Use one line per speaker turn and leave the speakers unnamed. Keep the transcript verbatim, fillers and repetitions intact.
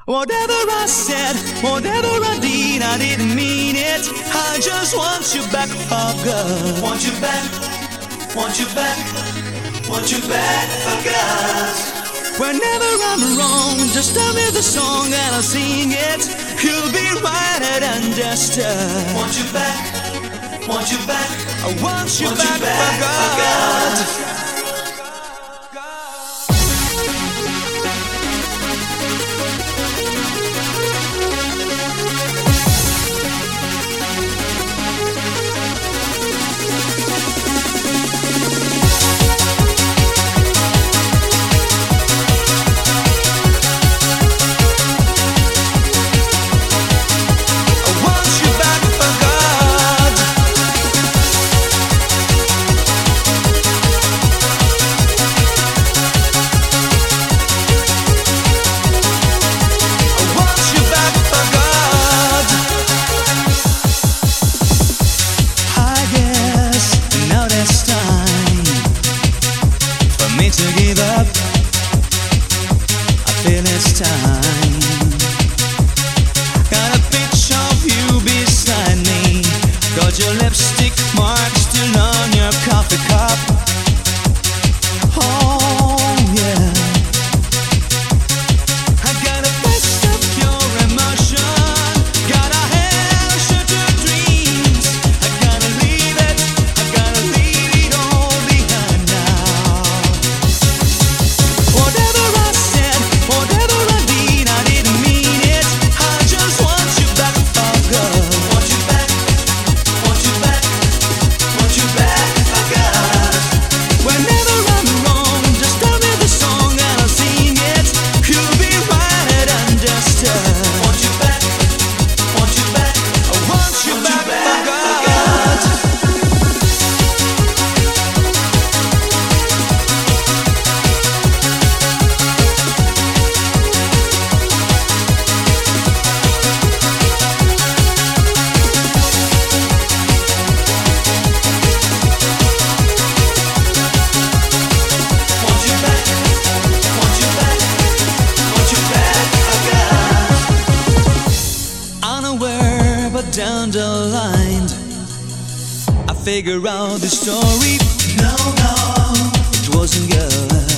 Whatever I said, whatever I did, I didn't mean it. I just want you back for good.
Want you back, want you back, want you back for good.
Whenever I'm wrong, just tell me the song and I'll sing it. You'll be right and understood.
Want you back, want you back,
I want you
want
back,
you back
for good.
for good.
To give up, I feel it's time. Got a picture of you beside me. Got your lipstick mark still on your coffee cup. Oh yeah, I got a taste of your emotion. Gotta have shelter dreams. I gotta leave it, I gotta leave it all behind now. Whatever I said, whatever I did, I didn't mean it. I just want you back for good.
Want you back, want you back, want you back for good.
Whenever I'm wrong, just tell me the song and I'll sing it. You'll be right and understood.
Want you back, want you back,
I want you
want you
back
back
for
for
good.
want you back, want you back, want you back for good.
Unaware but down the line, I figure out the story.
No, no,
It wasn't good.